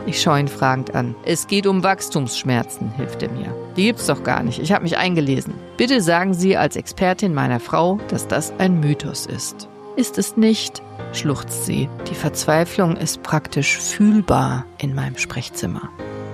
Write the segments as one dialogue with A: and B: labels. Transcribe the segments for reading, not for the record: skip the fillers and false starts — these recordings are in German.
A: Ich schaue ihn fragend an. Es geht um Wachstumsschmerzen, hilft er mir. Die gibt's doch gar nicht. Ich habe mich eingelesen. Bitte sagen Sie als Expertin meiner Frau, dass das ein Mythos ist. Ist es nicht, schluchzt sie. Die Verzweiflung ist praktisch fühlbar in meinem Sprechzimmer.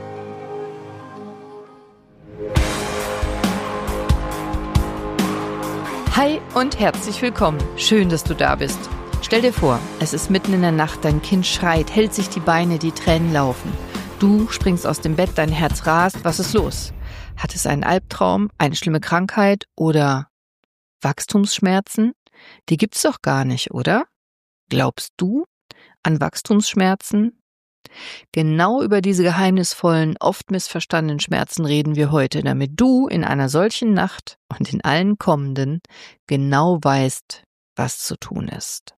A: Hi und herzlich willkommen. Schön, dass du da bist. Stell dir vor, es ist mitten in der Nacht, dein Kind schreit, hält sich die Beine, die Tränen laufen. Du springst aus dem Bett, dein Herz rast. Was ist los? Hat es einen Albtraum, eine schlimme Krankheit oder Wachstumsschmerzen? Die gibt's doch gar nicht, oder? Glaubst du an Wachstumsschmerzen? Genau über diese geheimnisvollen, oft missverstandenen Schmerzen reden wir heute, damit du in einer solchen Nacht und in allen kommenden genau weißt, was zu tun ist.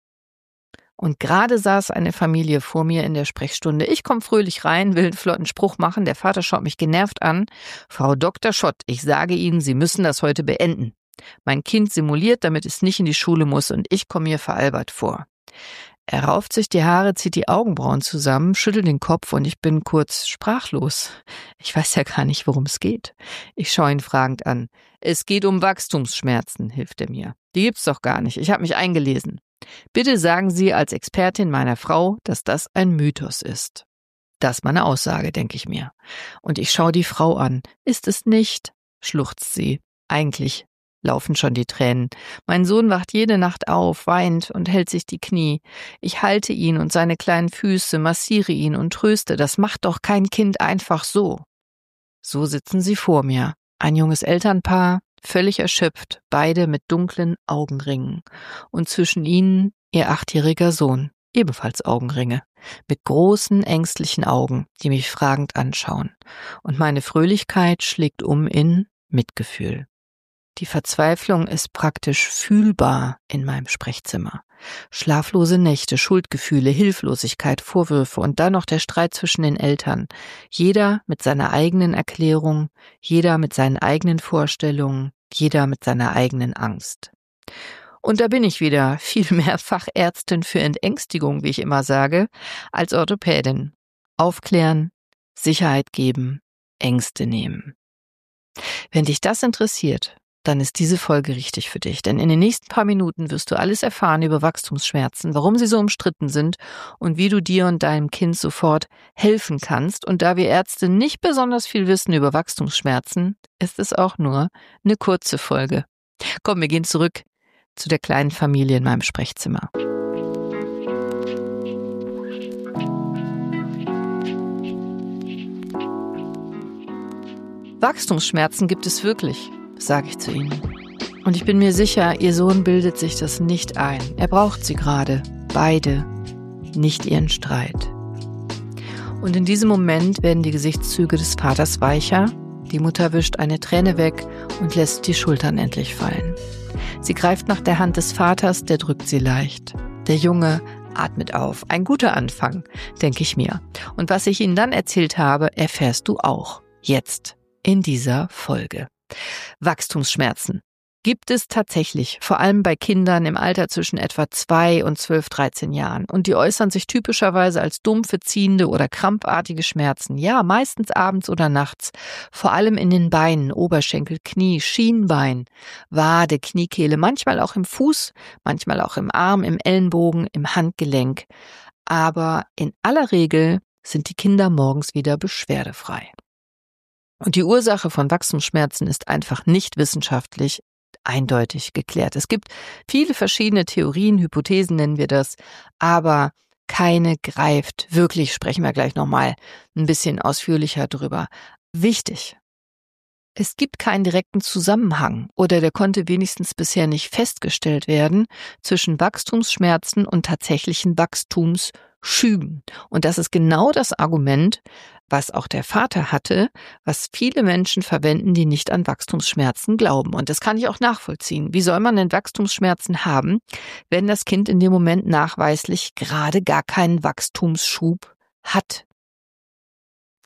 A: Und gerade saß eine Familie vor mir in der Sprechstunde. Ich komme fröhlich rein, will einen flotten Spruch machen. Der Vater schaut mich genervt an. Frau Dr. Schott, ich sage Ihnen, Sie müssen das heute beenden. Mein Kind simuliert, damit es nicht in die Schule muss und ich komme mir veralbert vor. Er rauft sich die Haare, zieht die Augenbrauen zusammen, schüttelt den Kopf und ich bin kurz sprachlos. Ich weiß ja gar nicht, worum es geht. Ich schaue ihn fragend an. Es geht um Wachstumsschmerzen, hilft er mir. Die gibt's doch gar nicht. Ich habe mich eingelesen. Bitte sagen Sie als Expertin meiner Frau, dass das ein Mythos ist. Das ist meine Aussage, denke ich mir. Und ich schaue die Frau an. Ist es nicht? Schluchzt sie. Eigentlich laufen schon die Tränen. Mein Sohn wacht jede Nacht auf, weint und hält sich die Knie. Ich halte ihn und seine kleinen Füße, massiere ihn und tröste. Das macht doch kein Kind einfach so. So sitzen sie vor mir. Ein junges Elternpaar, völlig erschöpft, beide mit dunklen Augenringen. Und zwischen ihnen ihr 8-jähriger Sohn, ebenfalls Augenringe, mit großen, ängstlichen Augen, die mich fragend anschauen. Und meine Fröhlichkeit schlägt um in Mitgefühl. Die Verzweiflung ist praktisch fühlbar in meinem Sprechzimmer. Schlaflose Nächte, Schuldgefühle, Hilflosigkeit, Vorwürfe und dann noch der Streit zwischen den Eltern. Jeder mit seiner eigenen Erklärung, jeder mit seinen eigenen Vorstellungen, jeder mit seiner eigenen Angst. Und da bin ich wieder, viel mehr Fachärztin für Entängstigung, wie ich immer sage, als Orthopädin. Aufklären, Sicherheit geben, Ängste nehmen. Wenn dich das interessiert, dann ist diese Folge richtig für dich. Denn in den nächsten paar Minuten wirst du alles erfahren über Wachstumsschmerzen, warum sie so umstritten sind und wie du dir und deinem Kind sofort helfen kannst. Und da wir Ärzte nicht besonders viel wissen über Wachstumsschmerzen, ist es auch nur eine kurze Folge. Komm, wir gehen zurück zu der kleinen Familie in meinem Sprechzimmer. Wachstumsschmerzen gibt es wirklich, sage ich zu ihnen. Und ich bin mir sicher, ihr Sohn bildet sich das nicht ein. Er braucht sie gerade, beide, nicht ihren Streit. Und in diesem Moment werden die Gesichtszüge des Vaters weicher, die Mutter wischt eine Träne weg und lässt die Schultern endlich fallen. Sie greift nach der Hand des Vaters, der drückt sie leicht. Der Junge atmet auf. Ein guter Anfang, denke ich mir. Und was ich Ihnen dann erzählt habe, erfährst du auch jetzt in dieser Folge. Wachstumsschmerzen gibt es tatsächlich, vor allem bei Kindern im Alter zwischen etwa 2 und 12, 13 Jahren. Und die äußern sich typischerweise als dumpfe, ziehende oder krampfartige Schmerzen. Ja, meistens abends oder nachts. Vor allem in den Beinen, Oberschenkel, Knie, Schienbein, Wade, Kniekehle, manchmal auch im Fuß, manchmal auch im Arm, im Ellenbogen, im Handgelenk. Aber in aller Regel sind die Kinder morgens wieder beschwerdefrei. Und die Ursache von Wachstumsschmerzen ist einfach nicht wissenschaftlich eindeutig geklärt. Es gibt viele verschiedene Theorien, Hypothesen nennen wir das, aber keine greift. Wirklich, sprechen wir gleich nochmal ein bisschen ausführlicher drüber. Wichtig: Es gibt keinen direkten Zusammenhang oder der konnte wenigstens bisher nicht festgestellt werden zwischen Wachstumsschmerzen und tatsächlichen Wachstumsschüben. Und das ist genau das Argument, was auch der Vater hatte, was viele Menschen verwenden, die nicht an Wachstumsschmerzen glauben. Und das kann ich auch nachvollziehen. Wie soll man denn Wachstumsschmerzen haben, wenn das Kind in dem Moment nachweislich gerade gar keinen Wachstumsschub hat?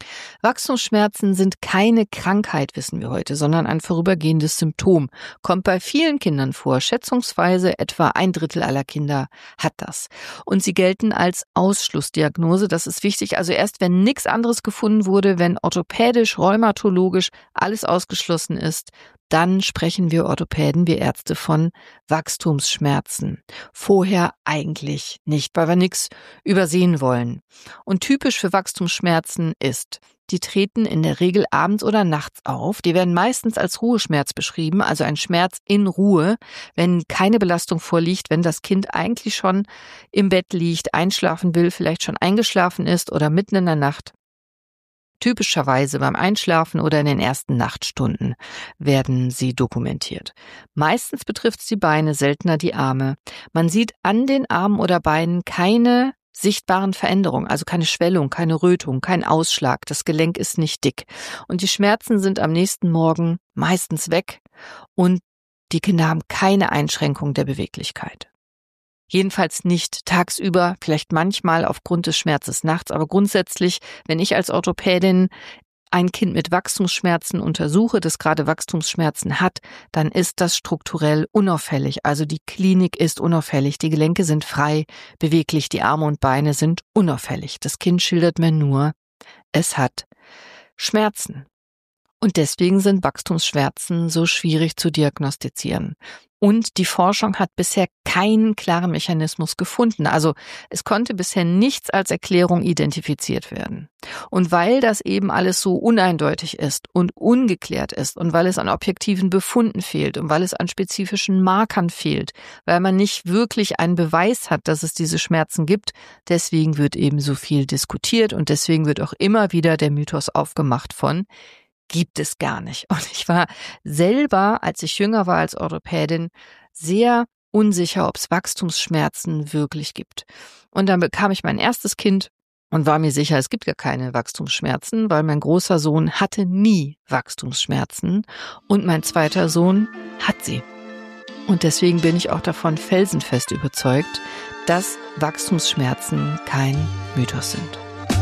A: Wachstumsschmerzen sind keine Krankheit, wissen wir heute, sondern ein vorübergehendes Symptom. Kommt bei vielen Kindern vor. Schätzungsweise etwa 1/3 aller Kinder hat das. Und sie gelten als Ausschlussdiagnose. Das ist wichtig. Also erst wenn nichts anderes gefunden wurde, wenn orthopädisch, rheumatologisch alles ausgeschlossen ist, dann sprechen wir Orthopäden, wir Ärzte von Wachstumsschmerzen. Vorher eigentlich nicht, weil wir nichts übersehen wollen. Und typisch für Wachstumsschmerzen ist: Die treten in der Regel abends oder nachts auf. Die werden meistens als Ruheschmerz beschrieben, also ein Schmerz in Ruhe, wenn keine Belastung vorliegt, wenn das Kind eigentlich schon im Bett liegt, einschlafen will, vielleicht schon eingeschlafen ist oder mitten in der Nacht. Typischerweise beim Einschlafen oder in den ersten Nachtstunden werden sie dokumentiert. Meistens betrifft es die Beine, seltener die Arme. Man sieht an den Armen oder Beinen keine sichtbaren Veränderungen, also keine Schwellung, keine Rötung, kein Ausschlag. Das Gelenk ist nicht dick. Und die Schmerzen sind am nächsten Morgen meistens weg und die Kinder haben keine Einschränkung der Beweglichkeit. Jedenfalls nicht tagsüber, vielleicht manchmal aufgrund des Schmerzes nachts, aber grundsätzlich, wenn ich als Orthopädin ein Kind mit Wachstumsschmerzen untersuche, das gerade Wachstumsschmerzen hat, dann ist das strukturell unauffällig. Also die Klinik ist unauffällig, die Gelenke sind frei, beweglich, die Arme und Beine sind unauffällig. Das Kind schildert mir nur, es hat Schmerzen. Und deswegen sind Wachstumsschmerzen so schwierig zu diagnostizieren. Und die Forschung hat bisher keinen klaren Mechanismus gefunden. Also es konnte bisher nichts als Erklärung identifiziert werden. Und weil das eben alles so uneindeutig ist und ungeklärt ist und weil es an objektiven Befunden fehlt und weil es an spezifischen Markern fehlt, weil man nicht wirklich einen Beweis hat, dass es diese Schmerzen gibt, deswegen wird eben so viel diskutiert und deswegen wird auch immer wieder der Mythos aufgemacht von: Gibt es gar nicht. Und ich war selber, als ich jünger war als Orthopädin, sehr unsicher, ob es Wachstumsschmerzen wirklich gibt. Und dann bekam ich mein erstes Kind und war mir sicher, es gibt gar keine Wachstumsschmerzen, weil mein großer Sohn hatte nie Wachstumsschmerzen und mein zweiter Sohn hat sie. Und deswegen bin ich auch davon felsenfest überzeugt, dass Wachstumsschmerzen kein Mythos sind.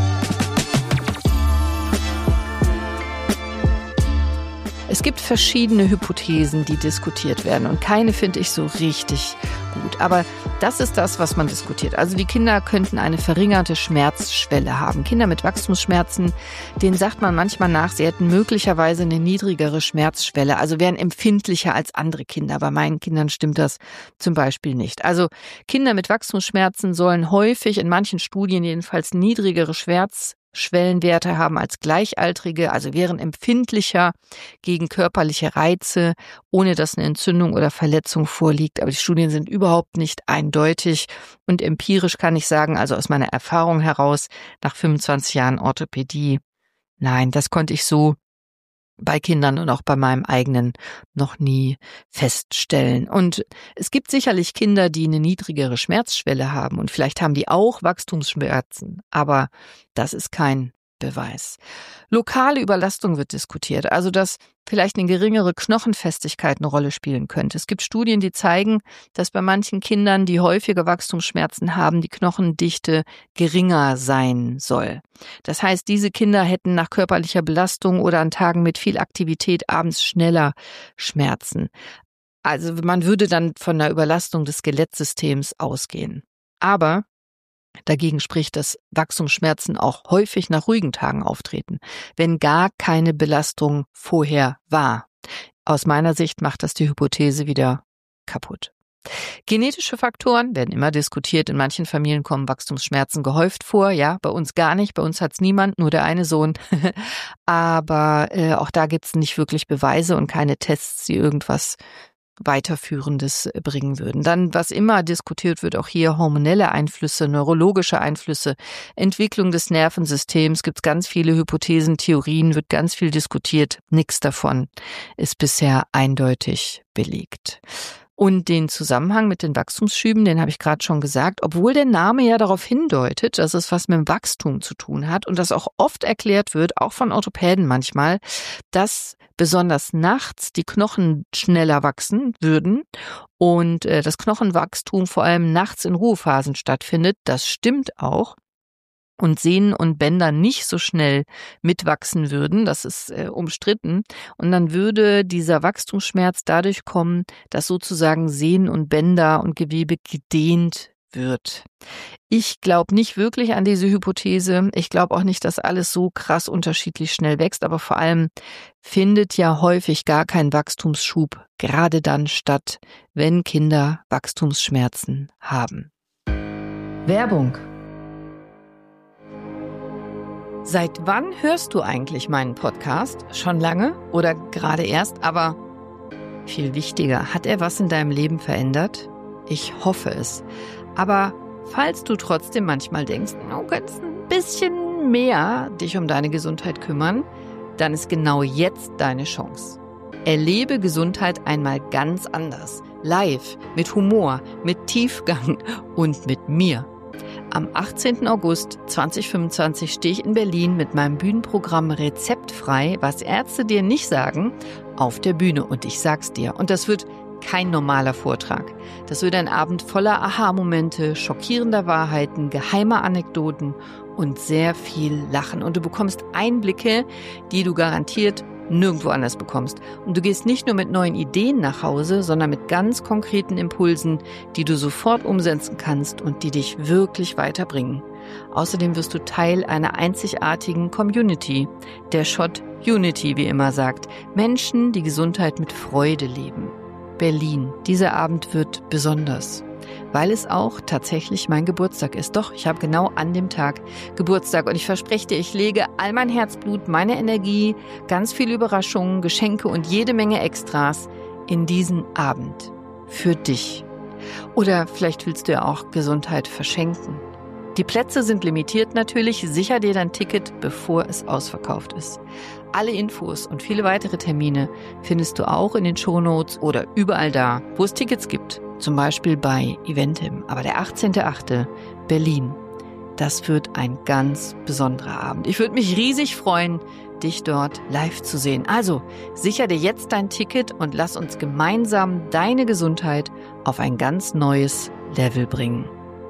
A: Es gibt verschiedene Hypothesen, die diskutiert werden und keine finde ich so richtig gut. Aber das ist das, was man diskutiert. Also die Kinder könnten eine verringerte Schmerzschwelle haben. Kinder mit Wachstumsschmerzen, denen sagt man manchmal nach, sie hätten möglicherweise eine niedrigere Schmerzschwelle, also wären empfindlicher als andere Kinder. Bei meinen Kindern stimmt das zum Beispiel nicht. Also Kinder mit Wachstumsschmerzen sollen häufig, in manchen Studien jedenfalls, niedrigere Schmerzschwellenwerte haben als Gleichaltrige, also wären empfindlicher gegen körperliche Reize, ohne dass eine Entzündung oder Verletzung vorliegt. Aber die Studien sind überhaupt nicht eindeutig und empirisch kann ich sagen, also aus meiner Erfahrung heraus, nach 25 Jahren Orthopädie, nein, das konnte ich so bei Kindern und auch bei meinem eigenen noch nie feststellen. Und es gibt sicherlich Kinder, die eine niedrigere Schmerzschwelle haben und vielleicht haben die auch Wachstumsschmerzen, aber das ist kein Beweis. Lokale Überlastung wird diskutiert, also dass vielleicht eine geringere Knochenfestigkeit eine Rolle spielen könnte. Es gibt Studien, die zeigen, dass bei manchen Kindern, die häufige Wachstumsschmerzen haben, die Knochendichte geringer sein soll. Das heißt, diese Kinder hätten nach körperlicher Belastung oder an Tagen mit viel Aktivität abends schneller Schmerzen. Also man würde dann von einer Überlastung des Skelettsystems ausgehen. Aber dagegen spricht, dass Wachstumsschmerzen auch häufig nach ruhigen Tagen auftreten, wenn gar keine Belastung vorher war. Aus meiner Sicht macht das die Hypothese wieder kaputt. Genetische Faktoren werden immer diskutiert. In manchen Familien kommen Wachstumsschmerzen gehäuft vor. Ja, bei uns gar nicht. Bei uns hat's niemand, nur der eine Sohn. Aber auch da gibt's nicht wirklich Beweise und keine Tests, die irgendwas Weiterführendes bringen würden. Dann, was immer diskutiert wird, auch hier hormonelle Einflüsse, neurologische Einflüsse, Entwicklung des Nervensystems, gibt es ganz viele Hypothesen, Theorien, wird ganz viel diskutiert. Nichts davon ist bisher eindeutig belegt. Und den Zusammenhang mit den Wachstumsschüben, den habe ich gerade schon gesagt, obwohl der Name ja darauf hindeutet, dass es was mit dem Wachstum zu tun hat und das auch oft erklärt wird, auch von Orthopäden manchmal, dass besonders nachts die Knochen schneller wachsen würden und das Knochenwachstum vor allem nachts in Ruhephasen stattfindet. Das stimmt auch. und Sehnen und Bänder nicht so schnell mitwachsen würden, das ist umstritten, und dann würde dieser Wachstumsschmerz dadurch kommen, dass sozusagen Sehnen und Bänder und Gewebe gedehnt wird. Ich glaube nicht wirklich an diese Hypothese. Ich glaube auch nicht, dass alles so krass unterschiedlich schnell wächst, aber vor allem findet ja häufig gar kein Wachstumsschub gerade dann statt, wenn Kinder Wachstumsschmerzen haben. Werbung. Seit wann hörst du eigentlich meinen Podcast? Schon lange oder gerade erst? Aber viel wichtiger, hat er was in deinem Leben verändert? Ich hoffe es. Aber falls du trotzdem manchmal denkst, du könntest ein bisschen mehr dich um deine Gesundheit kümmern, dann ist genau jetzt deine Chance. Erlebe Gesundheit einmal ganz anders. Live, mit Humor, mit Tiefgang und mit mir. Am 18. August 2025 stehe ich in Berlin mit meinem Bühnenprogramm Rezeptfrei, was Ärzte dir nicht sagen, auf der Bühne. Und ich sag's dir. Und das wird kein normaler Vortrag. Das wird ein Abend voller Aha-Momente, schockierender Wahrheiten, geheimer Anekdoten und sehr viel Lachen. Und du bekommst Einblicke, die du garantiert nirgendwo anders bekommst. Und du gehst nicht nur mit neuen Ideen nach Hause, sondern mit ganz konkreten Impulsen, die du sofort umsetzen kannst und die dich wirklich weiterbringen. Außerdem wirst du Teil einer einzigartigen Community, der Schott Unity, wie immer sagt. Menschen, die Gesundheit mit Freude leben. Berlin. Dieser Abend wird besonders, weil es auch tatsächlich mein Geburtstag ist. Doch, ich habe genau an dem Tag Geburtstag und ich verspreche dir, ich lege all mein Herzblut, meine Energie, ganz viele Überraschungen, Geschenke und jede Menge Extras in diesen Abend. Für dich. Oder vielleicht willst du ja auch Gesundheit verschenken. Die Plätze sind limitiert natürlich. Sicher dir dein Ticket, bevor es ausverkauft ist. Alle Infos und viele weitere Termine findest du auch in den Shownotes oder überall da, wo es Tickets gibt. Zum Beispiel bei Eventim. Aber der 18.08. Berlin, das wird ein ganz besonderer Abend. Ich würde mich riesig freuen, dich dort live zu sehen. Also sicher dir jetzt dein Ticket und lass uns gemeinsam deine Gesundheit auf ein ganz neues Level bringen.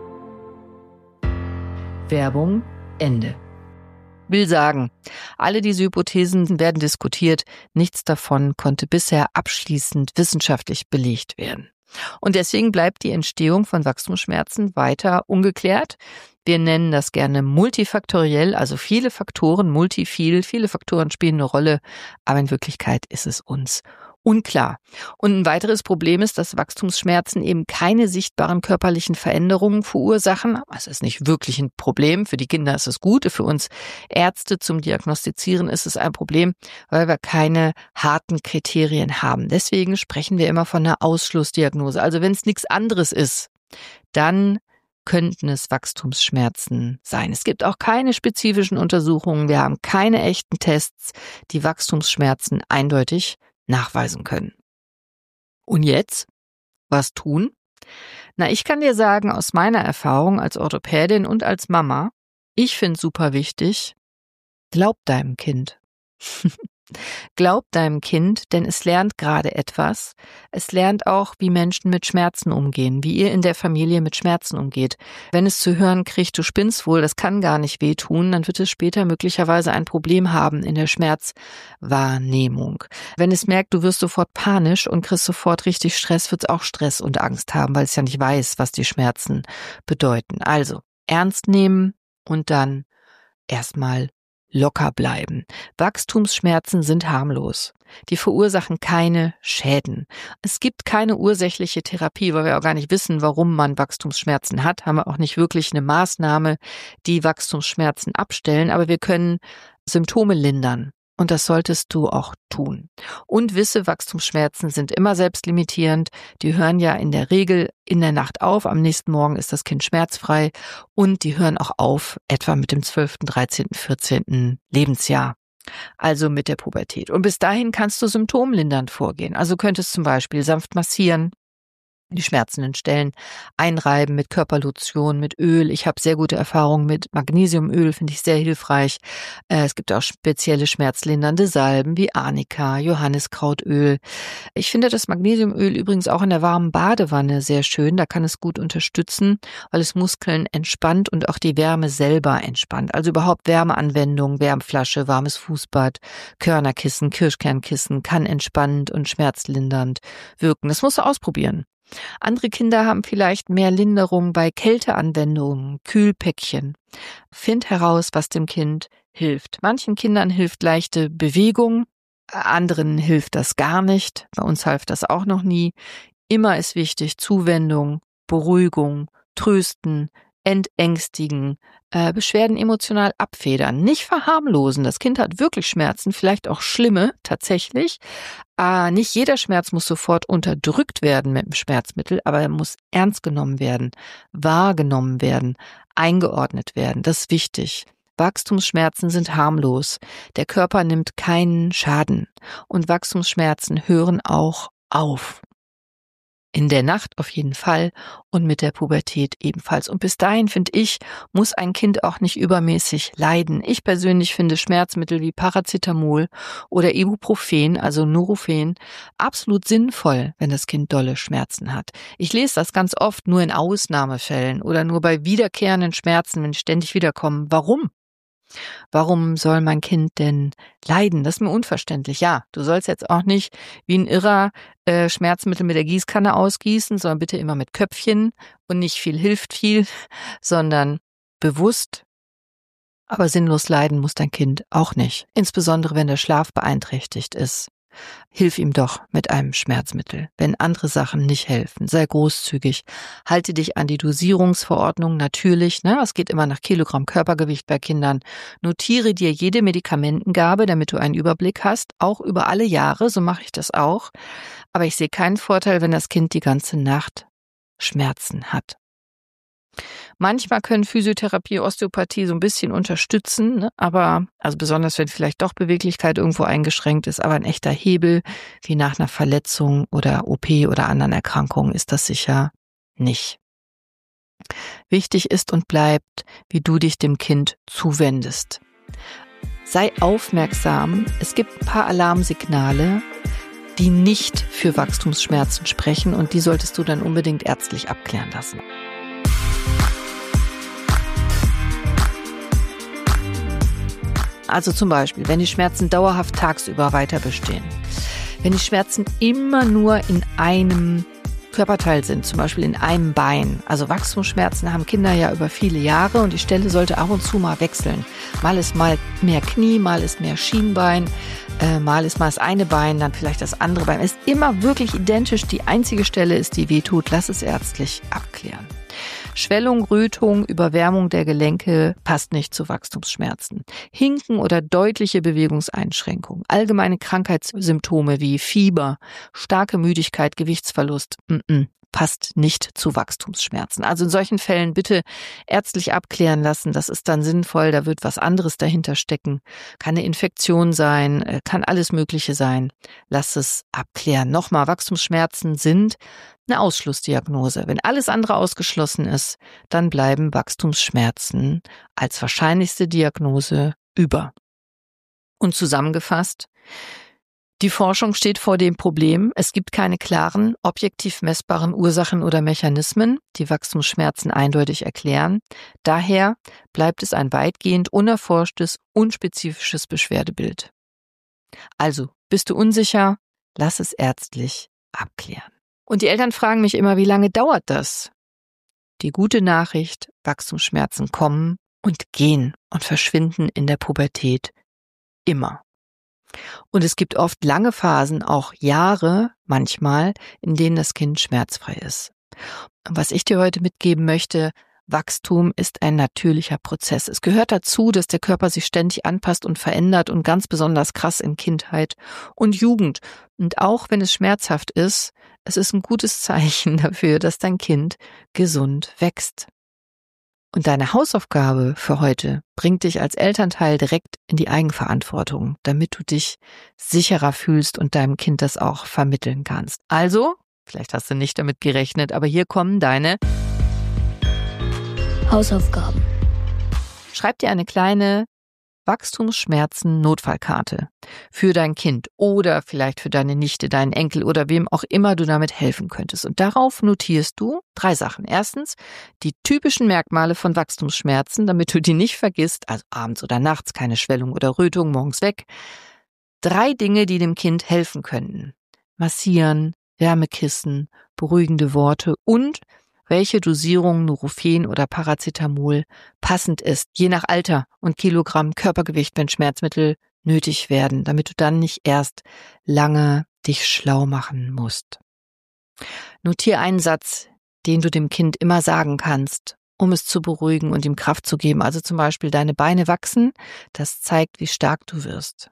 A: Werbung Ende. Will sagen, alle diese Hypothesen werden diskutiert, nichts davon konnte bisher abschließend wissenschaftlich belegt werden. Und deswegen bleibt die Entstehung von Wachstumsschmerzen weiter ungeklärt. Wir nennen das gerne multifaktoriell, also viele Faktoren, viele Faktoren spielen eine Rolle, aber in Wirklichkeit ist es uns unklar. Und ein weiteres Problem ist, dass Wachstumsschmerzen eben keine sichtbaren körperlichen Veränderungen verursachen. Es ist nicht wirklich ein Problem. Für die Kinder ist es gut. Für uns Ärzte zum Diagnostizieren ist es ein Problem, weil wir keine harten Kriterien haben. Deswegen sprechen wir immer von einer Ausschlussdiagnose. Also wenn es nichts anderes ist, dann könnten es Wachstumsschmerzen sein. Es gibt auch keine spezifischen Untersuchungen. Wir haben keine echten Tests, die Wachstumsschmerzen eindeutig nachweisen können. Und jetzt? Was tun? Na, ich kann dir sagen, aus meiner Erfahrung als Orthopädin und als Mama, ich finde super wichtig, glaub deinem Kind. Glaub deinem Kind, denn es lernt gerade etwas. Es lernt auch, wie Menschen mit Schmerzen umgehen, wie ihr in der Familie mit Schmerzen umgeht. Wenn es zu hören kriegt, du spinnst wohl, das kann gar nicht wehtun, dann wird es später möglicherweise ein Problem haben in der Schmerzwahrnehmung. Wenn es merkt, du wirst sofort panisch und kriegst sofort richtig Stress, wird es auch Stress und Angst haben, weil es ja nicht weiß, was die Schmerzen bedeuten. Also ernst nehmen und dann erstmal locker bleiben. Wachstumsschmerzen sind harmlos. Die verursachen keine Schäden. Es gibt keine ursächliche Therapie, weil wir auch gar nicht wissen, warum man Wachstumsschmerzen hat. Haben wir auch nicht wirklich eine Maßnahme, die Wachstumsschmerzen abstellen, aber wir können Symptome lindern. Und das solltest du auch tun. Und wisse, Wachstumsschmerzen sind immer selbstlimitierend. Die hören ja in der Regel in der Nacht auf. Am nächsten Morgen ist das Kind schmerzfrei. Und die hören auch auf, etwa mit dem 12., 13., 14. Lebensjahr. Also mit der Pubertät. Und bis dahin kannst du symptomlindernd vorgehen. Also könntest zum Beispiel sanft massieren, die schmerzenden Stellen einreiben mit Körperlotion, mit Öl. Ich habe sehr gute Erfahrungen mit Magnesiumöl, finde ich sehr hilfreich. Es gibt auch spezielle schmerzlindernde Salben wie Arnika, Johanniskrautöl. Ich finde das Magnesiumöl übrigens auch in der warmen Badewanne sehr schön. Da kann es gut unterstützen, weil es Muskeln entspannt und auch die Wärme selber entspannt. Also überhaupt Wärmeanwendung, Wärmflasche, warmes Fußbad, Körnerkissen, Kirschkernkissen kann entspannend und schmerzlindernd wirken. Das musst du ausprobieren. Andere Kinder haben vielleicht mehr Linderung bei Kälteanwendungen, Kühlpäckchen. Find heraus, was dem Kind hilft. Manchen Kindern hilft leichte Bewegung, anderen hilft das gar nicht. Bei uns half das auch noch nie. Immer ist wichtig Zuwendung, Beruhigung, Trösten, Entängstigen, Beschwerden emotional abfedern, nicht verharmlosen. Das Kind hat wirklich Schmerzen, vielleicht auch schlimme tatsächlich. Nicht jeder Schmerz muss sofort unterdrückt werden mit dem Schmerzmittel, aber er muss ernst genommen werden, wahrgenommen werden, eingeordnet werden. Das ist wichtig. Wachstumsschmerzen sind harmlos. Der Körper nimmt keinen Schaden und Wachstumsschmerzen hören auch auf. In der Nacht auf jeden Fall und mit der Pubertät ebenfalls. Und bis dahin, finde ich, muss ein Kind auch nicht übermäßig leiden. Ich persönlich finde Schmerzmittel wie Paracetamol oder Ibuprofen, also Nurofen, absolut sinnvoll, wenn das Kind dolle Schmerzen hat. Ich lese das ganz oft nur in Ausnahmefällen oder nur bei wiederkehrenden Schmerzen, wenn die ständig wiederkommen. Warum? Warum soll mein Kind denn leiden? Das ist mir unverständlich. Ja, du sollst jetzt auch nicht wie ein Irrer Schmerzmittel mit der Gießkanne ausgießen, sondern bitte immer mit Köpfchen und nicht viel hilft viel, sondern bewusst. Aber sinnlos leiden muss dein Kind auch nicht. Insbesondere, wenn der Schlaf beeinträchtigt ist. Hilf ihm doch mit einem Schmerzmittel, wenn andere Sachen nicht helfen. Sei großzügig. Halte dich an die Dosierungsverordnung natürlich. Es geht immer nach Kilogramm Körpergewicht bei Kindern. Notiere dir jede Medikamentengabe, damit du einen Überblick hast, auch über alle Jahre. So mache ich das auch. Aber ich sehe keinen Vorteil, wenn das Kind die ganze Nacht Schmerzen hat. Manchmal können Physiotherapie, Osteopathie so ein bisschen unterstützen, aber also besonders wenn vielleicht doch Beweglichkeit irgendwo eingeschränkt ist, aber ein echter Hebel wie nach einer Verletzung oder OP oder anderen Erkrankungen ist das sicher nicht. Wichtig ist und bleibt, wie du dich dem Kind zuwendest. Sei aufmerksam, es gibt ein paar Alarmsignale, die nicht für Wachstumsschmerzen sprechen und die solltest du dann unbedingt ärztlich abklären lassen. Also zum Beispiel, wenn die Schmerzen dauerhaft tagsüber weiter bestehen, wenn die Schmerzen immer nur in einem Körperteil sind, zum Beispiel in einem Bein. Also Wachstumsschmerzen haben Kinder ja über viele Jahre und die Stelle sollte ab und zu mal wechseln. Mal ist mal mehr Knie, mal ist mehr Schienbein, mal ist das eine Bein, dann vielleicht das andere Bein. Es ist immer wirklich identisch. Die einzige Stelle ist, die wehtut. Lass es ärztlich abklären. Schwellung, Rötung, Überwärmung der Gelenke passt nicht zu Wachstumsschmerzen. Hinken oder deutliche Bewegungseinschränkungen, allgemeine Krankheitssymptome wie Fieber, starke Müdigkeit, Gewichtsverlust, passt nicht zu Wachstumsschmerzen. Also in solchen Fällen bitte ärztlich abklären lassen. Das ist dann sinnvoll, da wird was anderes dahinter stecken. Kann eine Infektion sein, kann alles Mögliche sein. Lass es abklären. Nochmal, Wachstumsschmerzen sind eine Ausschlussdiagnose. Wenn alles andere ausgeschlossen ist, dann bleiben Wachstumsschmerzen als wahrscheinlichste Diagnose über. Und zusammengefasst, die Forschung steht vor dem Problem, es gibt keine klaren, objektiv messbaren Ursachen oder Mechanismen, die Wachstumsschmerzen eindeutig erklären. Daher bleibt es ein weitgehend unerforschtes, unspezifisches Beschwerdebild. Also, bist du unsicher? Lass es ärztlich abklären. Und die Eltern fragen mich immer, wie lange dauert das? Die gute Nachricht, Wachstumsschmerzen kommen und gehen und verschwinden in der Pubertät immer. Und es gibt oft lange Phasen, auch Jahre manchmal, in denen das Kind schmerzfrei ist. Und was ich dir heute mitgeben möchte, Wachstum ist ein natürlicher Prozess. Es gehört dazu, dass der Körper sich ständig anpasst und verändert und ganz besonders krass in Kindheit und Jugend. Und auch wenn es schmerzhaft ist, es ist ein gutes Zeichen dafür, dass dein Kind gesund wächst. Und deine Hausaufgabe für heute bringt dich als Elternteil direkt in die Eigenverantwortung, damit du dich sicherer fühlst und deinem Kind das auch vermitteln kannst. Also Vielleicht hast du nicht damit gerechnet, aber hier kommen deine
B: Hausaufgaben.
A: Schreib dir eine kleine Wachstumsschmerzen-Notfallkarte für dein Kind oder vielleicht für deine Nichte, deinen Enkel oder wem auch immer du damit helfen könntest. Und darauf notierst du 3 Sachen. Erstens, die typischen Merkmale von Wachstumsschmerzen, damit du die nicht vergisst, also abends oder nachts, keine Schwellung oder Rötung, morgens weg. 3 Dinge, die dem Kind helfen könnten. Massieren, Wärmekissen, beruhigende Worte und welche Dosierung Nurofen oder Paracetamol passend ist, je nach Alter und Kilogramm Körpergewicht, wenn Schmerzmittel nötig werden, damit du dann nicht erst lange dich schlau machen musst. Notier einen Satz, den du dem Kind immer sagen kannst, um es zu beruhigen und ihm Kraft zu geben. Also zum Beispiel, deine Beine wachsen, das zeigt, wie stark du wirst.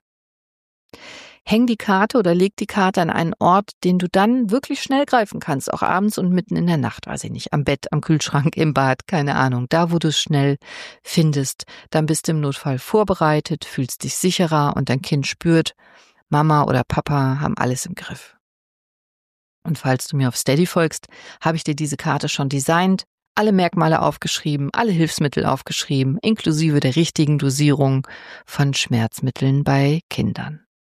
A: Häng die Karte oder leg die Karte an einen Ort, den du dann wirklich schnell greifen kannst, auch abends und mitten in der Nacht, weiß ich nicht, am Bett, am Kühlschrank, im Bad, keine Ahnung, da wo du es schnell findest. Dann bist du im Notfall vorbereitet, fühlst dich sicherer und dein Kind spürt, Mama oder Papa haben alles im Griff. Und falls du mir auf Steady folgst, habe ich dir diese Karte schon designt, alle Merkmale aufgeschrieben, alle Hilfsmittel aufgeschrieben, inklusive der richtigen Dosierung von Schmerzmitteln bei Kindern.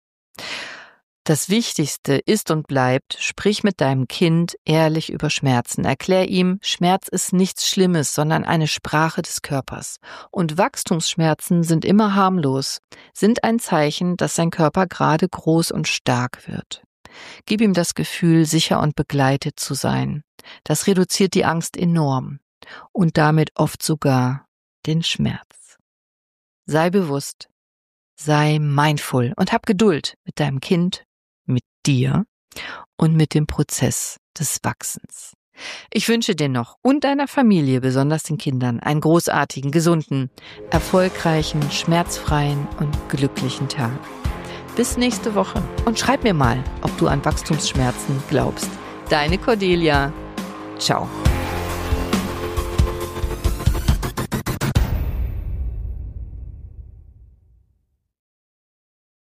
A: Das Wichtigste ist und bleibt, sprich mit deinem Kind ehrlich über Schmerzen. Erklär ihm, Schmerz ist nichts Schlimmes, sondern eine Sprache des Körpers. Und Wachstumsschmerzen sind immer harmlos, sind ein Zeichen, dass sein Körper gerade groß und stark wird. Gib ihm das Gefühl, sicher und begleitet zu sein. Das reduziert die Angst enorm und damit oft sogar den Schmerz. Sei bewusst. Sei mindful und hab Geduld mit deinem Kind, mit dir und mit dem Prozess des Wachsens. Ich wünsche dir noch und deiner Familie, besonders den Kindern, einen großartigen, gesunden, erfolgreichen, schmerzfreien und glücklichen Tag. Bis nächste Woche und schreib mir mal, ob du an Wachstumsschmerzen glaubst. Deine Cordelia. Ciao.